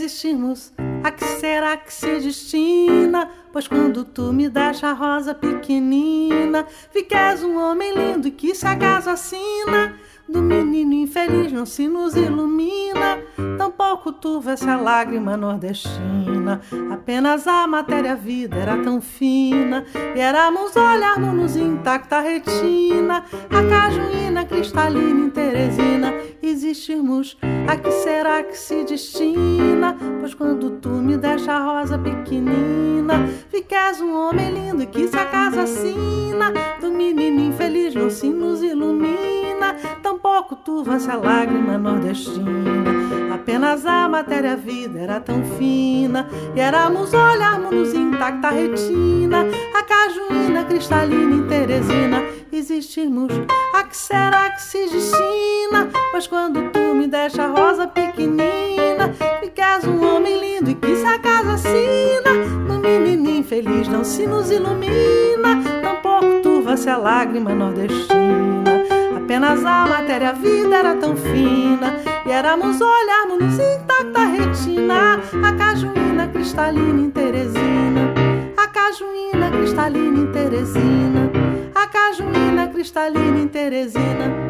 existirmos, a que será que se destina? Pois quando tu me deixa a rosa pequenina, vi que és um homem lindo e que se acaso assina, do menino infeliz não se nos ilumina, tampouco tu vês a lágrima nordestina. Apenas a matéria vida era tão fina, e éramos olharmos-nos intacta retina, a cajuína cristalina em Teresina. Existirmos, a que será que se destina? Pois quando tu me deixa a rosa pequenina, vi que és um homem lindo e que se acaso assina, do menino infeliz não se nos ilumina, tampouco tu vês a lágrima nordestina. Apenas a matéria vida era tão fina, e éramos olharmos-nos intacta retina, a cajuína cristalina em Teresina. Existirmos, a que será que se destina? Pois quando tu me deixa a rosa pequenina, vi que és um homem lindo e que se acaso assina, no menino infeliz não se nos ilumina, tampouco tu vês a lágrima nordestina. Apenas a matéria vida era tão fina, e éramos olharmos-nos intacta retina, a cajuína cristalina em Teresina, a cajuína cristalina em Teresina, a cajuína cristalina em Teresina.